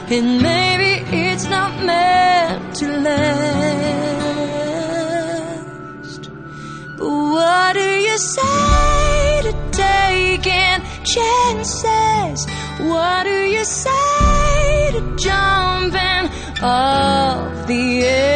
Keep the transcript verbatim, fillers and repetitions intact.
and maybe it's not meant to last. But what do you say to taking chances? What do you say to jumping off the edge?